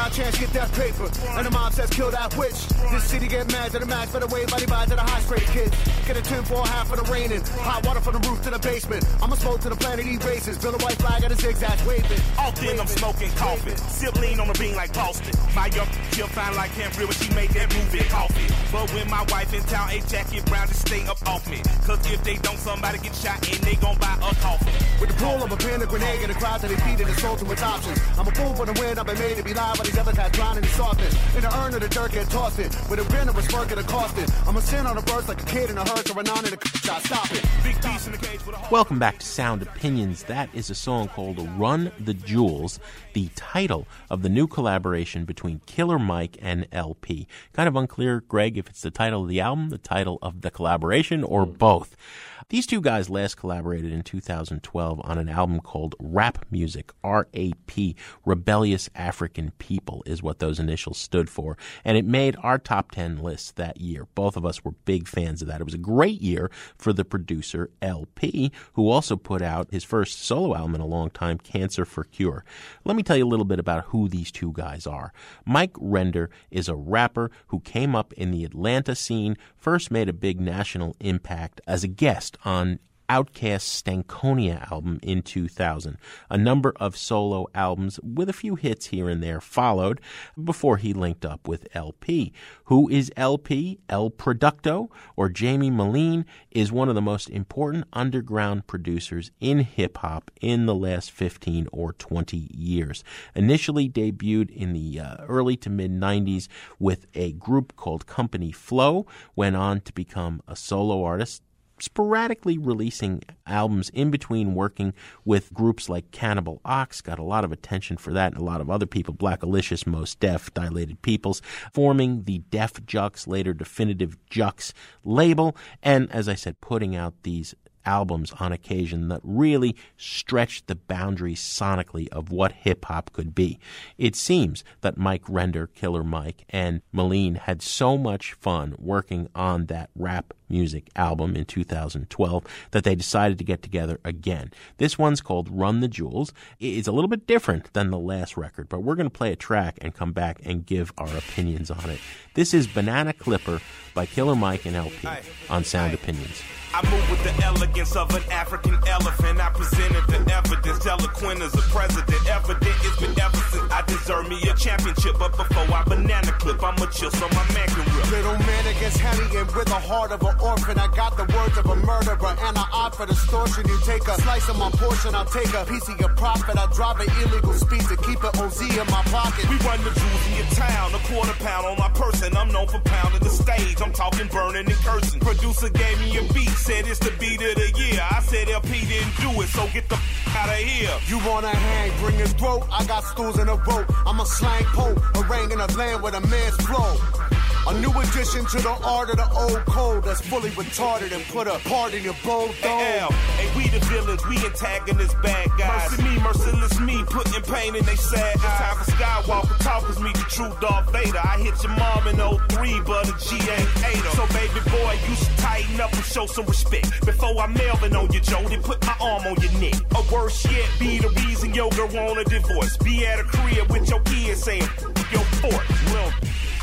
my chance, get that paper. And the mom says, kill that witch. This city get mad to the max, better wave body by to the high straight kids. Get a tin for half of the raining. Hot water from the roof to the basement. I'ma smoke to the planet, eat races. Build a white flag at a zigzag, waving. Often I'm smoking coffee. Sip lean on the bean like Boston. My young she'll find like him real when she made that movie coffee. But when my wife in town, a jacket brown, just stay up off me. Cause if they don't, somebody get shot and they gon' buy a coffin. With the pull of a pin, a grenade, and a crowd that they feed it and sold to its options. I'm a fool for the win, I've been made to be live, but these other guys drowning in softness. In the urn of the dirt, get tossed in. With a grin of a smirk and a costed. I'm a sin on a burst like a kid in a hearse, or run on in a shot. Stop it. Big piece in the cage with a Welcome back to Sound Opinions. That is a song called Run the Jewels, the title of the new collaboration between Killer Mike and L P. Kind of unclear, Greg, if it's the title of the album, the title of the collaboration, or both. These two guys last collaborated in two thousand twelve on an album called Rap Music, R A P, Rebellious African People is what those initials stood for, and it made our top ten lists that year. Both of us were big fans of that. It was a great year for the producer L P, who also put out his first solo album in a long time, Cancer for Cure. Let me tell you a little bit about who these two guys are. Mike Render is a rapper who came up in the Atlanta scene, first made a big national impact as a guest on Outkast's Stankonia album in two thousand. A number of solo albums with a few hits here and there followed before he linked up with L P. Who is L P? El Producto, or Jamie Moline, is one of the most important underground producers in hip-hop in the last fifteen or twenty years. Initially debuted in the uh, early to mid-nineties with a group called Company Flow, went on to become a solo artist, sporadically releasing albums in between working with groups like Cannibal Ox, got a lot of attention for that, and a lot of other people, Black Alicious, Mos Def, Dilated Peoples, forming the Def Jux, later Definitive Jux label, and as I said, putting out these albums on occasion that really stretched the boundaries sonically of what hip-hop could be. It seems that Mike Render, Killer Mike, and Moline had so much fun working on that rap music album in two thousand twelve that they decided to get together again. This one's called Run the Jewels. It's a little bit different than the last record, but we're going to play a track and come back and give our opinions on it. This is Banana Clipper by Killer Mike and L P on Sound Opinions. I move with the elegance of an African elephant. I presented the evidence, eloquent as a president. Evident it's been ever since I deserve me a championship. But before I banana clip, I'ma chill so my man can rip. Little man against Henny and with the heart of an orphan. I got the words of a murderer and I opt for distortion. You take a slice of my portion, I'll take a piece of your profit. I drive an illegal speed to keep an O Z in my pocket. We run the jewels in your town, a quarter pound on my person. I'm known for pounding the stage. I'm talking burning and cursing. Producer gave me a beat. Said it's the beat of the year. I said L P didn't do it, so get the f out of here. You wanna hang, bring his throat. I got stools in a rope. I'm a slang pope, haranguing a land with a man's flow. A new addition to the art of the old code that's fully retarded and put a part in your bold dome. Hey, L, hey, we the villains, we antagonists, bad guys. Mercy me, merciless me, putting pain in they sad eyes. It's time for Skywalker talkers, meet the true Darth Vader. I hit your mom in oh three, but a G ain't ate her. So baby boy, you should tighten up and show some respect. Before I Melvin on you, Joe, then put my arm on your neck. Or worse yet, be the reason your girl want a divorce. Be at a crib with your kids saying, your fort. Well,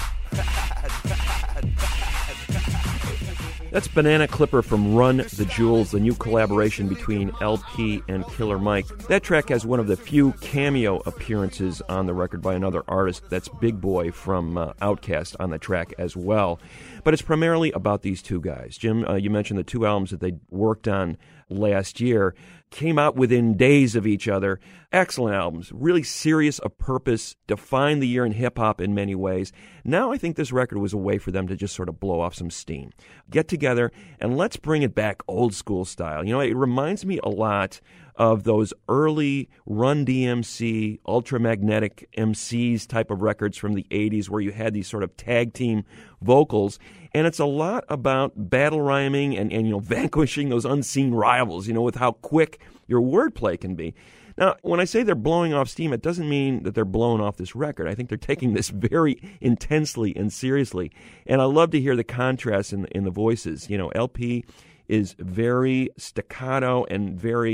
that's Banana Clipper from Run the Jewels, the new collaboration between L P and Killer Mike. That track has one of the few cameo appearances on the record by another artist. That's Big Boy from uh, Outkast on the track as well. But it's primarily about these two guys. Jim, uh, you mentioned the two albums that they worked on last year, came out within days of each other. Excellent albums, really serious of purpose, defined the year in hip-hop in many ways. Now I think this record was a way for them to just sort of blow off some steam. Get together, and let's bring it back old school style. You know, it reminds me a lot of those early Run D M C, Ultramagnetic M Cs type of records from the eighties where you had these sort of tag team vocals. And it's a lot about battle rhyming and, and you know, vanquishing those unseen rivals, you know, with how quick your wordplay can be. Now, when I say they're blowing off steam, it doesn't mean that they're blowing off this record. I think they're taking this very intensely and seriously. And I love to hear the contrast in, in the voices. You know, L P is very staccato and very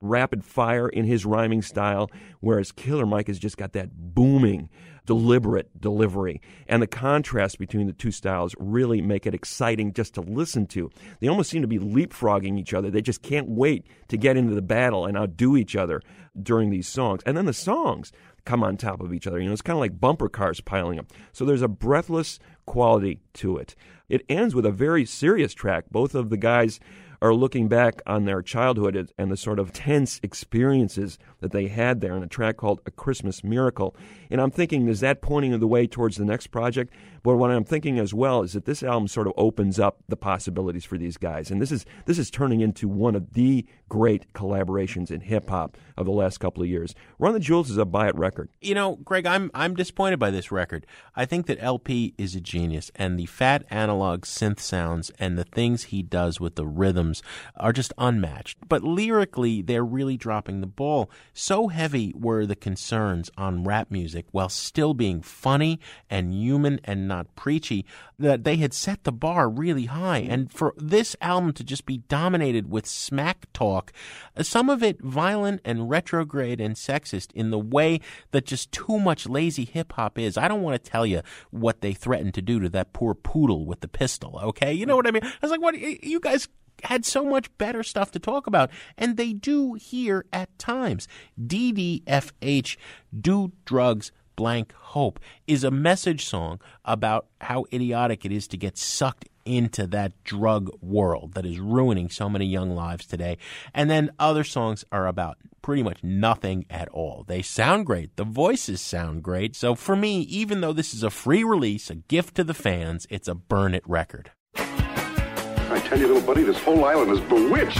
rapid fire in his rhyming style, whereas Killer Mike has just got that booming, deliberate delivery. And the contrast between the two styles really make it exciting just to listen to. They almost seem to be leapfrogging each other. They just can't wait to get into the battle and outdo each other during these songs. And then the songs come on top of each other. You know, it's kind of like bumper cars piling up. So there's a breathless quality to it. It ends with a very serious track. Both of the guys are looking back on their childhood and the sort of tense experiences that they had there in a track called A Christmas Miracle. And I'm thinking, is that pointing the way towards the next project? But what I'm thinking as well is that this album sort of opens up the possibilities for these guys. And this is this is turning into one of the great collaborations in hip-hop of the last couple of years. Run the Jewels is a buy-it record. You know, Greg, I'm I'm disappointed by this record. I think that L P is a genius, and the fat analog synth sounds and the things he does with the rhythms are just unmatched. But lyrically, they're really dropping the ball. So heavy were the concerns on rap music while still being funny and human and not preachy that they had set the bar really high. And for this album to just be dominated with smack talk, some of it violent and retrograde and sexist in the way that just too much lazy hip-hop is. I don't want to tell you what they threatened to do to that poor poodle with the pistol, okay? You know what I mean? I was like, what? You guys had so much better stuff to talk about, and they do here at times. D D F H, Do Drugs, Blank Hope, is a message song about how idiotic it is to get sucked into that drug world that is ruining so many young lives today. And then other songs are about pretty much nothing at all. They sound great. The voices sound great. So for me, even though this is a free release, a gift to the fans, it's a burn it record. I tell you, little buddy, this whole island is bewitched.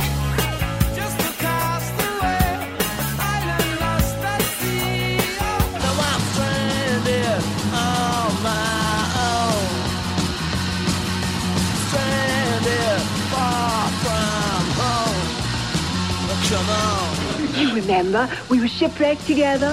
You remember, we were shipwrecked together.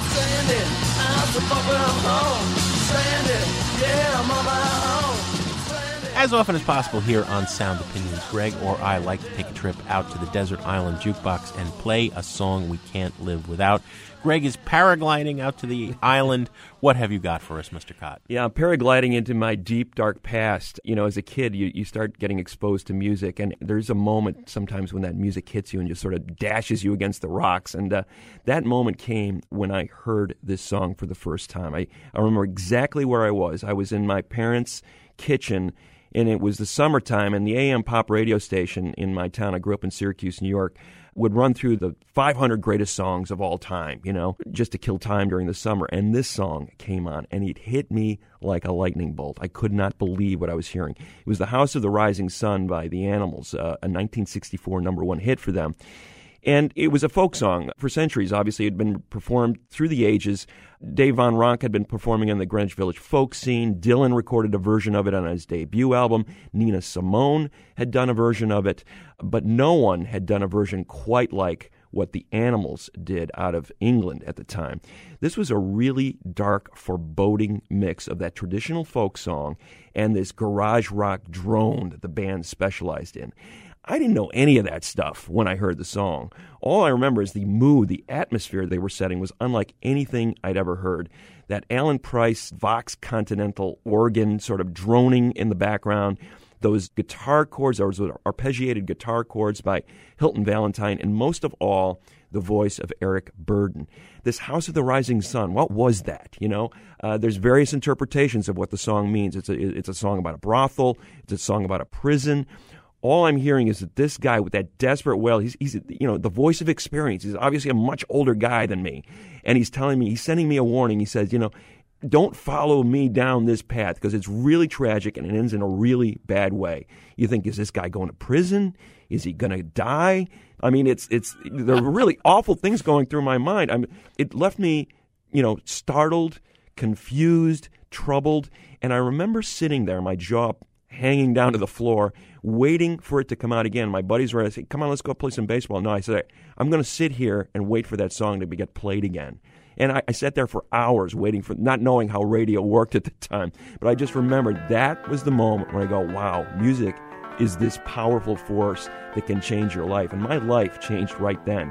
As often as possible here on Sound Opinions, Greg or I like to take a trip out to the desert island jukebox and play a song we can't live without. Greg is paragliding out to the island. What have you got for us, Mister Cott? Yeah, I'm paragliding into my deep, dark past. You know, as a kid, you, you start getting exposed to music, and there's a moment sometimes when that music hits you and just sort of dashes you against the rocks. And uh, that moment came when I heard this song for the first time. I, I remember exactly where I was. I was in my parents' kitchen, and it was the summertime, and the A M pop radio station in my town, I grew up in Syracuse, New York, would run through the five hundred greatest songs of all time, you know, just to kill time during the summer. And this song came on, and it hit me like a lightning bolt. I could not believe what I was hearing. It was The House of the Rising Sun by The Animals, uh, a nineteen sixty-four number one hit for them. And it was a folk song for centuries. Obviously, it had been performed through the ages. Dave Von Ronk had been performing in the Greenwich Village folk scene. Dylan recorded a version of it on his debut album. Nina Simone had done a version of it. But no one had done a version quite like what the Animals did out of England at the time. This was a really dark, foreboding mix of that traditional folk song and this garage rock drone that the band specialized in. I didn't know any of that stuff when I heard the song. All I remember is the mood, the atmosphere they were setting was unlike anything I'd ever heard. That Alan Price Vox Continental organ sort of droning in the background, those guitar chords, those arpeggiated guitar chords by Hilton Valentine, and most of all, the voice of Eric Burdon. This House of the Rising Sun, what was that? You know, uh, there's various interpretations of what the song means. It's a, it's a song about a brothel. It's a song about a prison. All I'm hearing is that this guy with that desperate wail, he's, he's, you know, the voice of experience. He's obviously a much older guy than me. And he's telling me, he's sending me a warning. He says, you know, don't follow me down this path because it's really tragic and it ends in a really bad way. You think, is this guy going to prison? Is he going to die? I mean, it's, it's, there are really awful things going through my mind. I mean, it left me, you know, startled, confused, troubled. And I remember sitting there, my jaw hanging down to the floor, waiting for it to come out again. My buddies were saying, come on, let's go play some baseball. No, I said, I'm going to sit here and wait for that song to be, get played again. And I, I sat there for hours waiting for, not knowing how radio worked at the time. But I just remembered that was the moment when I go, wow, music is this powerful force that can change your life. And my life changed right then.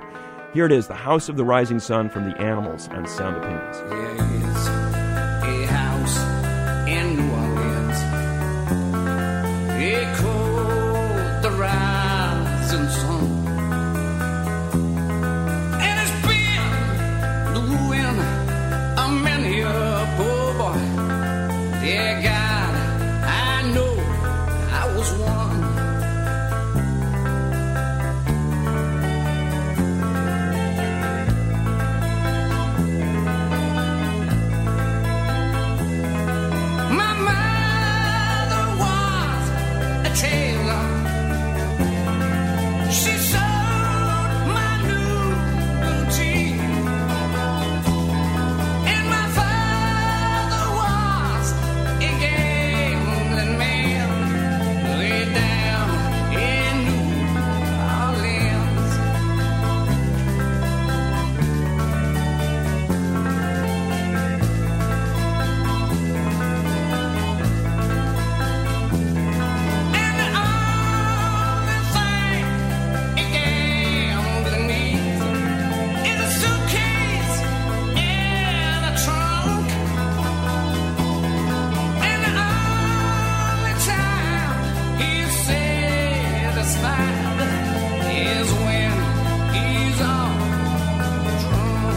Here it is, The House of the Rising Sun from the Animals on Sound Opinions. There's a house in New Orleans. It called the Rising Sun. And it's been doing a many a poor boy. Dear God, I know I was one. My mother was a tailor. She sewed my new blue jeans. And my father was a gambling man way down in New Orleans. And the only thing a gambler needs is a suitcase and a trunk. And the only time he's satisfied is when he's on drunk.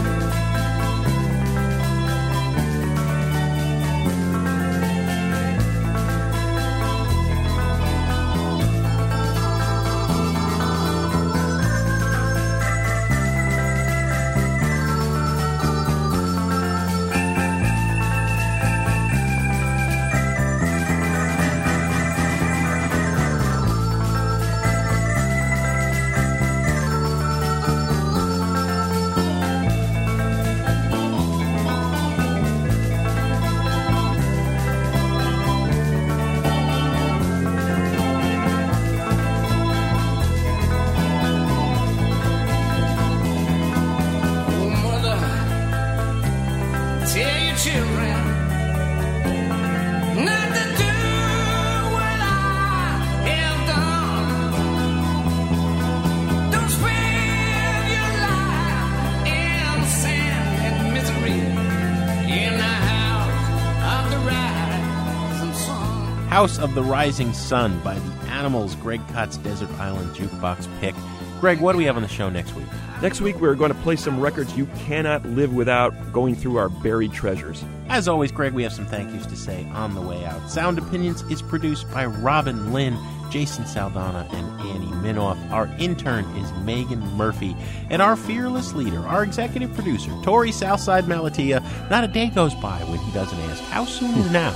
Oh, mother, tell your children not to do what I have done. Don't spend your life in sin and misery in the house of the rising sun. House of the Rising Sun by the Animals, Greg Kott's Desert Island Jukebox pick. Greg, what do we have on the show next week? Next week, we're going to play some records you cannot live without, going through our buried treasures. As always, Greg, we have some thank yous to say on the way out. Sound Opinions is produced by Robin Lynn, Jason Saldana, and Annie Minoff. Our intern is Megan Murphy. And our fearless leader, our executive producer, Tori Southside Malatia. Not a day goes by when he doesn't ask, how soon is now?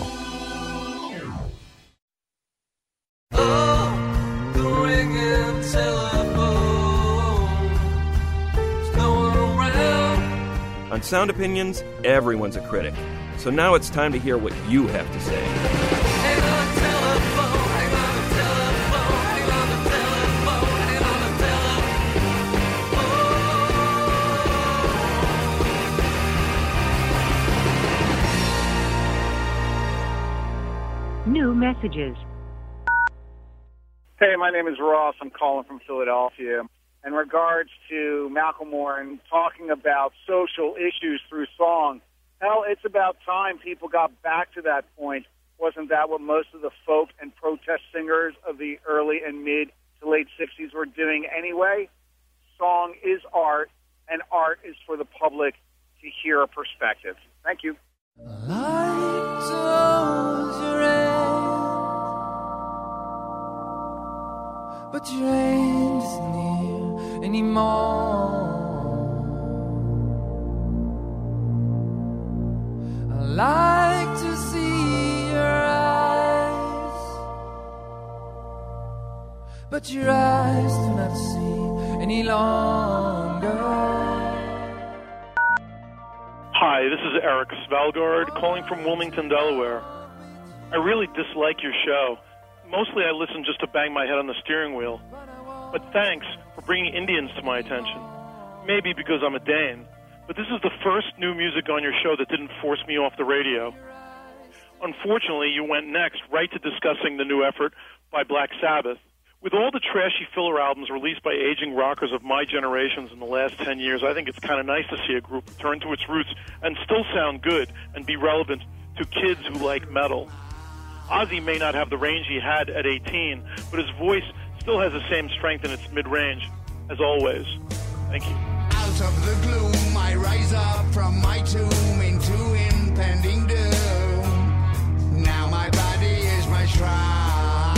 The ringing telephone. There's no one around. On Sound Opinions, everyone's a critic. So now it's time to hear what you have to say. Hang on the telephone. Hang on the telephone. Hang on the telephone. Hang on the telephone. New messages. Hey, my name is Ross. I'm calling from Philadelphia. In regards to Macklemore and talking about social issues through song, hell, it's about time people got back to that point. Wasn't that what most of the folk and protest singers of the early and mid to late sixties were doing anyway? Song is art, and art is for the public to hear a perspective. Thank you. Like to hold your hand, but your hand isn't here anymore. I like to see your eyes, but your eyes do not see any longer. Hi, this is Eric Svalgaard calling from Wilmington, Delaware. I really dislike your show. Mostly I listen just to bang my head on the steering wheel. But thanks for bringing Indians to my attention. Maybe because I'm a Dane, but this is the first new music on your show that didn't force me off the radio. Unfortunately, you went next right to discussing the new effort by Black Sabbath, With all the trashy filler albums released by aging rockers of my generations in the last ten years, I think it's kind of nice to see a group return to its roots and still sound good and be relevant to kids who like metal. Ozzy may not have the range he had at eighteen, but his voice still has the same strength in its mid-range, as always. Thank you. Out of the gloom, I rise up from my tomb into impending doom. Now my body is my shrine.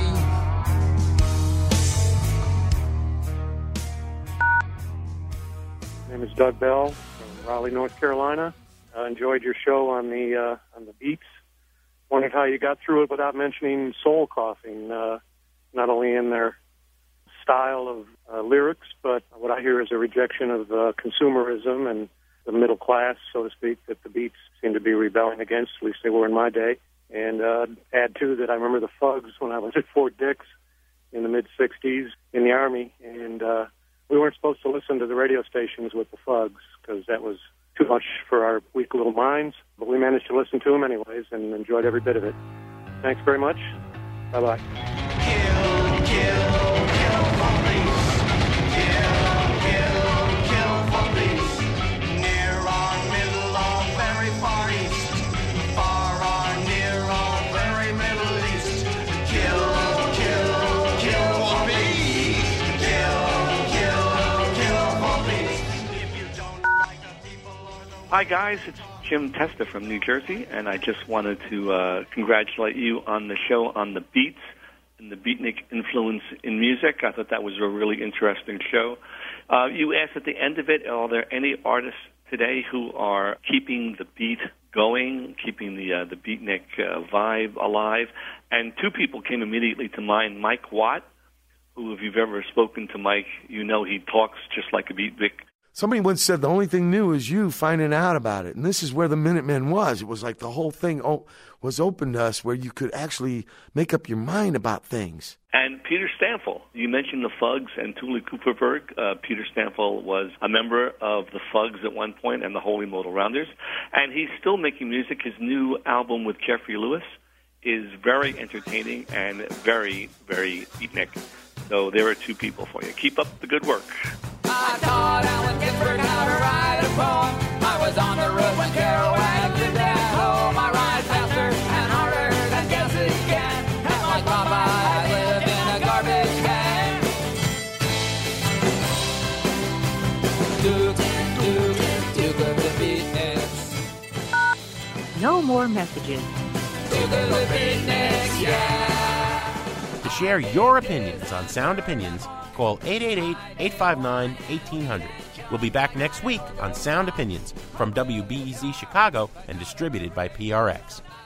My name is Doug Bell from Raleigh, North Carolina. I enjoyed your show on the uh, on the Beats. Wondered how you got through it without mentioning soul coughing, uh, not only in their style of uh, lyrics, but what I hear is a rejection of uh, consumerism and the middle class, so to speak, that the Beats seem to be rebelling against, at least they were in my day. And uh, add to that, I remember the Fugs when I was at Fort Dix in the mid-sixties in the Army, and uh, we weren't supposed to listen to the radio stations with the Fugs because that was too much for our weak little minds, but we managed to listen to them anyways and enjoyed every bit of it. Thanks very much. Bye-bye. Kill, kill, kill police. Kill, kill, kill police. Near or middle or very far east. Far or near or very middle east. Kill, kill, kill police. Kill, kill, kill police. If you don't like the people or the... Hi, guys. It's Jim Testa from New Jersey, and I just wanted to uh, congratulate you on the show on the Beats and the beatnik influence in music. I thought that was a really interesting show. Uh, you asked at the end of it, are there any artists today who are keeping the beat going, keeping the uh, the beatnik uh, vibe alive? And two people came immediately to mind. Mike Watt, who, if you've ever spoken to Mike, you know he talks just like a beatnik. Somebody once said the only thing new is you finding out about it. And this is where the Minutemen was. It was like the whole thing o- was open to us where you could actually make up your mind about things. And Peter Stanfill, you mentioned the Fugs and Tuli Cooperberg. Uh, Peter Stanfill was a member of the Fugs at one point and the Holy Modal Rounders. And he's still making music. His new album with Jeffrey Lewis is very entertaining and very, very beatnik. So there are two people for you. Keep up the good work. I taught Alan Ginsberg how to write a poem. I was on the road when Kerouac lived at home. I ride faster and harder than guess it can. And like Papa, I live in a garbage can. Duke, Duke, Duke of the Beatniks. No more messages. Duke of the Beatniks, yeah. To share your opinions on Sound Opinions, call eight eight eight, eight five nine, one eight zero zero. We'll be back next week on Sound Opinions from W B E Z Chicago and distributed by P R X.